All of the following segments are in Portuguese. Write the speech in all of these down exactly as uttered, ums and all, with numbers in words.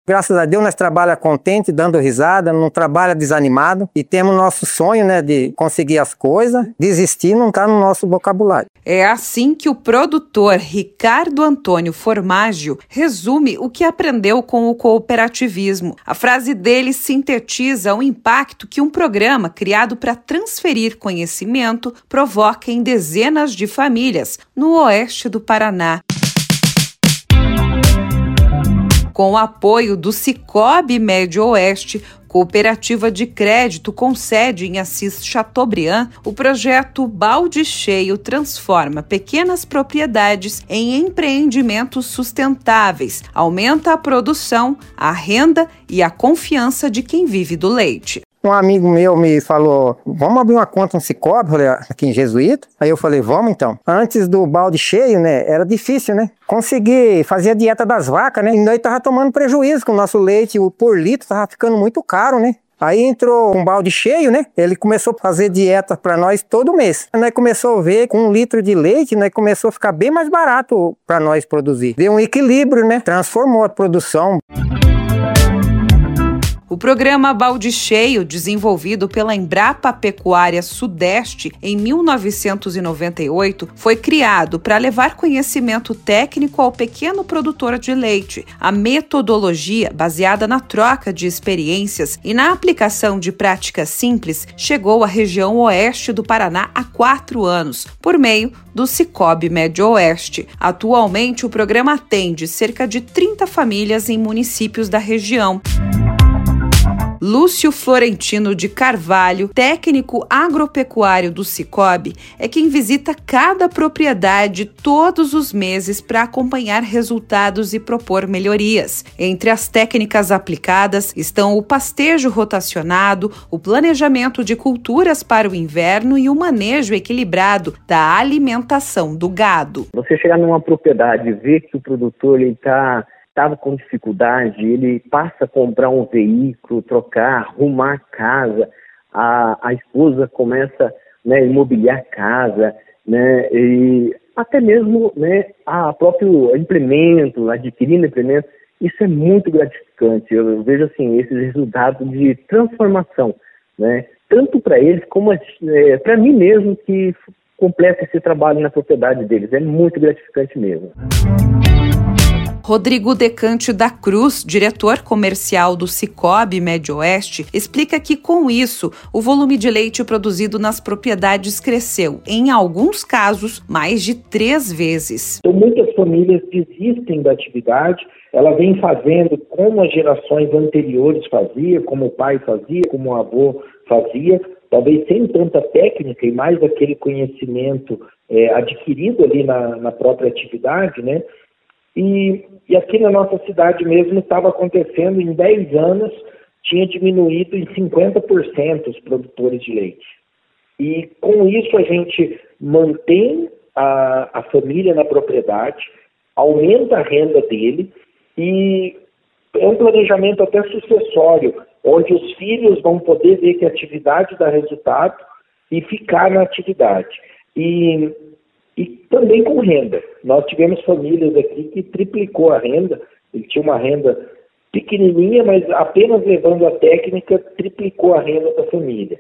Graças a Deus nós trabalhamos contente, dando risada, não trabalha desanimado e temos nosso sonho, né, de conseguir as coisas. Desistir não está no nosso vocabulário. É assim que o produtor Ricardo Antônio Formaggio resume o que aprendeu com o cooperativismo. A frase dele sintetiza o impacto que um programa criado para transferir conhecimento provoca em dezenas de famílias no oeste do Paraná. Com o apoio do Sicoob Médio Oeste, cooperativa de crédito com sede em Assis Chateaubriand, o projeto Balde Cheio transforma pequenas propriedades em empreendimentos sustentáveis, aumenta a produção, a renda e a confiança de quem vive do leite. Um amigo meu me falou, vamos abrir uma conta no Sicoob, aqui em Jesuíta. Aí eu falei, vamos então. Antes do balde cheio, né, era difícil, né? Conseguir fazer a dieta das vacas, né? E nós tava tomando prejuízo com o nosso leite, o por litro tava ficando muito caro, né? Aí entrou um balde cheio, né? Ele começou a fazer dieta para nós todo mês. Nós começou a ver com um litro de leite, nós começou a ficar bem mais barato para nós produzir. Deu um equilíbrio, né? Transformou a produção. O programa Balde Cheio, desenvolvido pela Embrapa Pecuária Sudeste em mil novecentos e noventa e oito, foi criado para levar conhecimento técnico ao pequeno produtor de leite. A metodologia, baseada na troca de experiências e na aplicação de práticas simples, chegou à região oeste do Paraná há quatro anos, por meio do Sicoob Médio Oeste. Atualmente, o programa atende cerca de trinta famílias em municípios da região. Lúcio Florentino de Carvalho, técnico agropecuário do Sicoob, é quem visita cada propriedade todos os meses para acompanhar resultados e propor melhorias. Entre as técnicas aplicadas estão o pastejo rotacionado, o planejamento de culturas para o inverno e o manejo equilibrado da alimentação do gado. Você chegar numa propriedade e ver que o produtor está... estava com dificuldade, ele passa a comprar um veículo, trocar, arrumar a casa, a, a esposa começa, né, a imobiliar a casa, né, e até mesmo, né, a próprio implemento, adquirindo implemento, isso é muito gratificante. Eu vejo assim, esses resultados de transformação, né, tanto para eles como é, para mim mesmo que completa esse trabalho na propriedade deles. É muito gratificante mesmo. Rodrigo Decante da Cruz, diretor comercial do Sicoob Médio Oeste, explica que, com isso, o volume de leite produzido nas propriedades cresceu, em alguns casos, mais de três vezes. Então, muitas famílias desistem da atividade, ela vem fazendo como as gerações anteriores faziam, como o pai fazia, como o avô fazia, talvez sem tanta técnica e mais aquele conhecimento é, adquirido ali na, na própria atividade, né? E, e aqui na nossa cidade mesmo estava acontecendo, em dez anos, tinha diminuído em cinquenta por cento os produtores de leite. E com isso a gente mantém a, a família na propriedade, aumenta a renda dele e é um planejamento até sucessório, onde os filhos vão poder ver que a atividade dá resultado e ficar na atividade. E... E também com renda. Nós tivemos famílias aqui que triplicou a renda. Ele tinha uma renda pequenininha, mas apenas levando a técnica, triplicou a renda da família.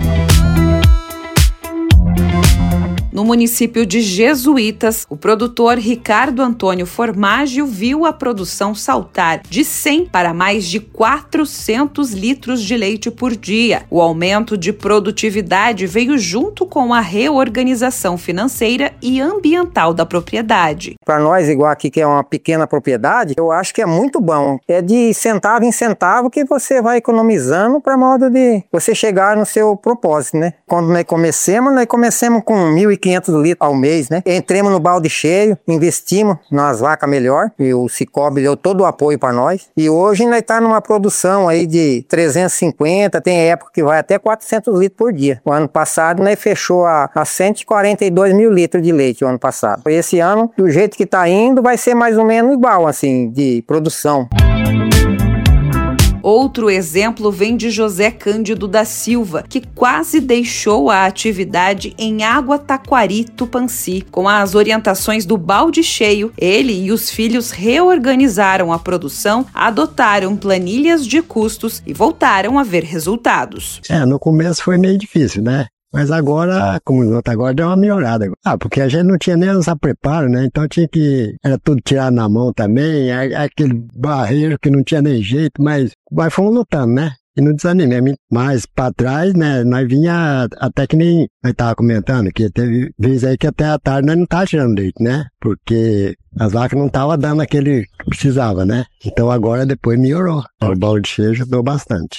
No município de Jesuítas, o produtor Ricardo Antônio Formaggio viu a produção saltar de cem para mais de quatrocentos litros de leite por dia. O aumento de produtividade veio junto com a reorganização financeira e ambiental da propriedade. Para nós, igual aqui que é uma pequena propriedade, eu acho que é muito bom. É de centavo em centavo que você vai economizando para modo de você chegar no seu propósito, né? Quando nós comecemos, nós comecemos com mil e quinhentos litros ao mês, né? Entremos no balde cheio, investimos nas vacas melhor e o Sicoob deu todo o apoio para nós. E hoje nós tá numa produção aí de trezentos e cinquenta, tem época que vai até quatrocentos litros por dia. O ano passado nós fechou a, a cento e quarenta e dois mil litros de leite o ano passado. Esse ano, do jeito que tá indo, vai ser mais ou menos igual, assim, de produção. Outro exemplo vem de José Cândido da Silva, que quase deixou a atividade em Água Taquari, Tupãssi. Com as orientações do balde cheio, ele e os filhos reorganizaram a produção, adotaram planilhas de custos e voltaram a ver resultados. É, no começo foi meio difícil, né? Mas agora, como agora deu uma melhorada. Ah, porque a gente não tinha nem essa preparo, né? Então tinha que... Era tudo tirado na mão também, aquele barreiro que não tinha nem jeito, mas, mas fomos lutando, né? E não desanimei. Mas pra trás, né, nós vinha até que nem nós tava comentando, que teve vezes aí que até a tarde nós não tava tirando leite, né? Porque as vacas não estavam dando aquele que precisava, né? Então agora depois melhorou. O balde cheio ajudou bastante.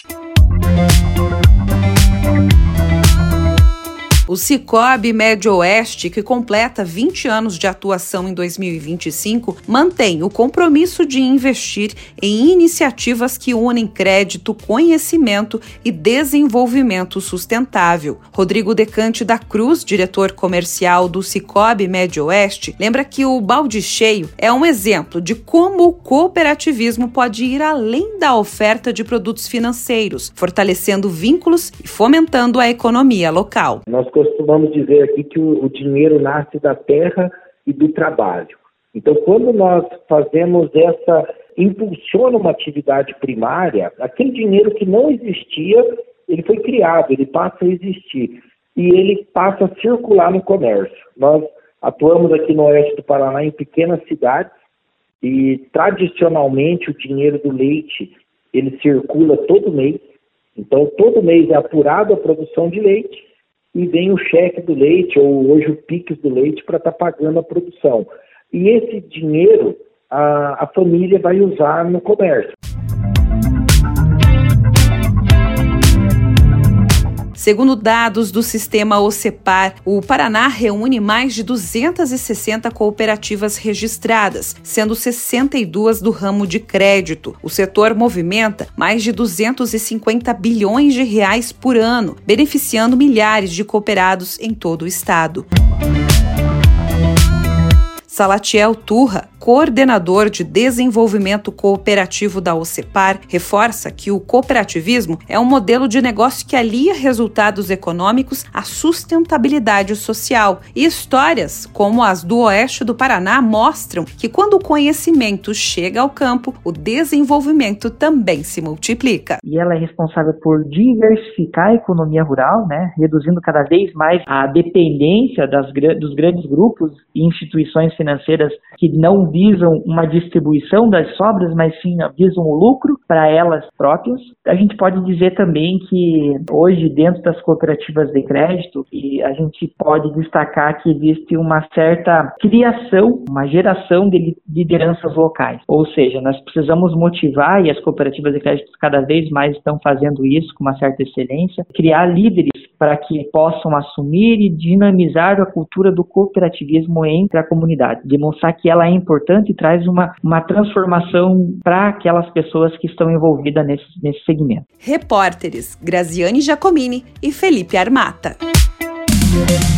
O Cicobi Médio Oeste, que completa vinte anos de atuação em dois mil e vinte e cinco, mantém o compromisso de investir em iniciativas que unem crédito, conhecimento e desenvolvimento sustentável. Rodrigo Decante da Cruz, diretor comercial do Cicobi Médio Oeste, lembra que o balde cheio é um exemplo de como o cooperativismo pode ir além da oferta de produtos financeiros, fortalecendo vínculos e fomentando a economia local. Nós costumamos dizer aqui que o, o dinheiro nasce da terra e do trabalho. Então, quando nós fazemos essa, impulsiona uma atividade primária, aquele dinheiro que não existia, ele foi criado, ele passa a existir e ele passa a circular no comércio. Nós atuamos aqui no oeste do Paraná em pequenas cidades e, tradicionalmente, o dinheiro do leite, ele circula todo mês. Então, todo mês é apurado a produção de leite e vem o cheque do leite, ou hoje o Pix do leite, para estar tá pagando a produção. E esse dinheiro a, a família vai usar no comércio. Segundo dados do sistema OCEPAR, o Paraná reúne mais de duzentas e sessenta cooperativas registradas, sendo sessenta e duas do ramo de crédito. O setor movimenta mais de duzentos e cinquenta bilhões de reais por ano, beneficiando milhares de cooperados em todo o estado. Salatiel Turra, coordenador de desenvolvimento cooperativo da OCEPAR, reforça que o cooperativismo é um modelo de negócio que alia resultados econômicos à sustentabilidade social. E histórias como as do oeste do Paraná mostram que quando o conhecimento chega ao campo, o desenvolvimento também se multiplica. E ela é responsável por diversificar a economia rural, né, reduzindo cada vez mais a dependência das, dos grandes grupos e instituições financeiras que não visam uma distribuição das sobras, mas sim visam o lucro para elas próprias. A gente pode dizer também que hoje, dentro das cooperativas de crédito, e a gente pode destacar que existe uma certa criação, uma geração de lideranças locais. Ou seja, nós precisamos motivar, e as cooperativas de crédito cada vez mais estão fazendo isso com uma certa excelência, criar líderes para que possam assumir e dinamizar a cultura do cooperativismo entre a comunidade, demonstrar que ela é importante e traz uma, uma transformação para aquelas pessoas que estão envolvidas nesse, nesse segmento. Repórteres Graziane Giacomini e Felipe Armata.